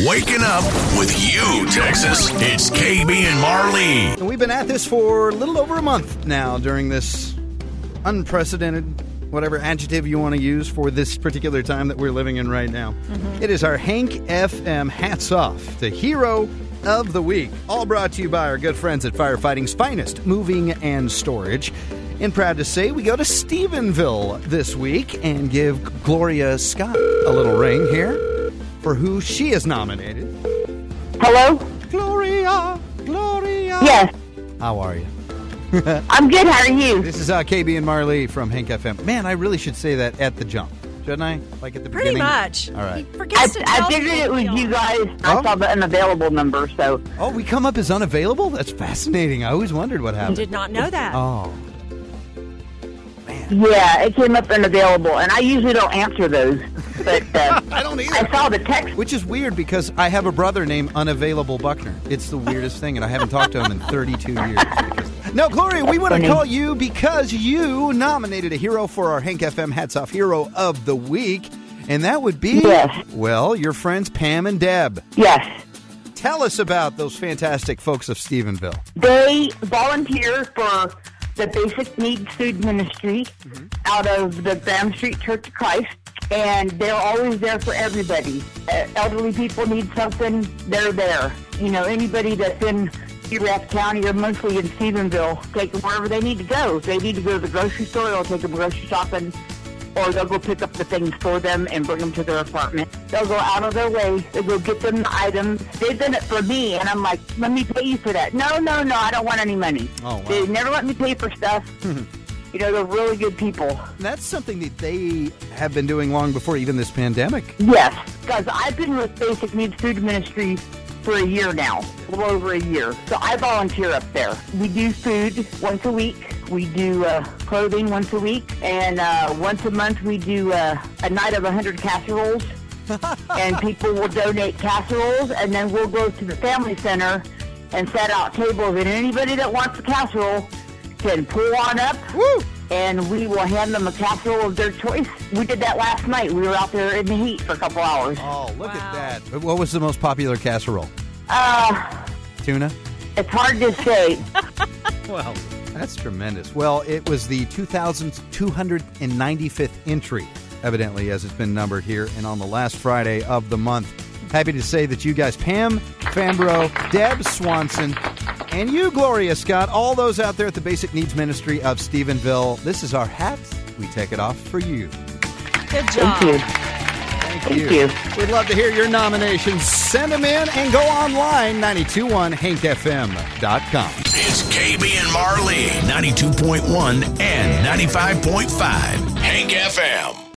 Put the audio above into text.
Waking up with you, Texas. It's KB and Marley. And we've been at this for a little over a month now during this unprecedented, whatever adjective you want to use for this particular time that we're living in right now. It is our Hank FM Hats Off, the Hero of the Week. All brought to you by our good friends at Firefighting's Finest Moving and Storage. And proud to say we go to Stephenville this week and give Gloria Scott a little ring here for who she is nominated. Hello? Gloria. Yes. How are you? I'm good. How are you? This is KB and Marley from Hank FM. Man, I really should say that at the jump, shouldn't I? Like at the Pretty beginning? much. All right. He forgets to I tell figured it was people. you guys. I saw the unavailable number, so. Oh, we come up as unavailable? That's fascinating. I always wondered what I happened. did not know that. Oh. Yeah, it came up unavailable, and I usually don't answer those. But I don't either. I saw the text. Which is weird because I have a brother named Unavailable Buckner. It's the weirdest thing, and I haven't talked to him in 32 years. No, Gloria, we want to call you because you nominated a hero for our Hank FM Hats Off Hero of the Week, and that would be, well, your friends Pam and Deb. Yes. Tell us about those fantastic folks of Stephenville. They volunteer for the Basic Needs Food Ministry out of the Graham Street Church of Christ, and they're always there for everybody. Elderly people need something, they're there. You know, anybody that's in Erath County or mostly in Stephenville, take them wherever they need to go. If they need to go to the grocery store, they'll take them grocery shopping, or they'll go pick up the things for them and bring them to their apartment. They'll go out of their way. They'll go get them the items. They've done it for me, and I'm like, let me pay you for that. No, I don't want any money. Oh, wow. They never let me pay for stuff. You know, they're really good people. That's something that they have been doing long before even this pandemic. Yes, because I've been with Basic Needs Food Ministry for a year now, a little over a year. So I volunteer up there. We do food once a week. We do clothing once a week. And once a month we do a night of 100 casseroles. And people will donate casseroles. And then we'll go to the family center and set out tables. And anybody that wants a casserole can pull on up. Woo! And we will hand them a casserole of their choice. We did that last night. We were out there in the heat for a couple hours. Oh, look at that. What was the most popular casserole? Tuna? It's hard to say. Well, that's tremendous. Well, it was the 2,295th entry, evidently, as it's been numbered here, and on the last Friday of the month. Happy to say that you guys, Pam Fambro, Deb Swanson, and you, Gloria Scott, all those out there at the Basic Needs Ministry of Stephenville, this is our hat. We take it off for you. Good job. Thank you. Thank you. We'd love to hear your nominations. Send them in and go online, 921hankfm.com. It's KB and Marley, 92.1 and 95.5. Hank FM.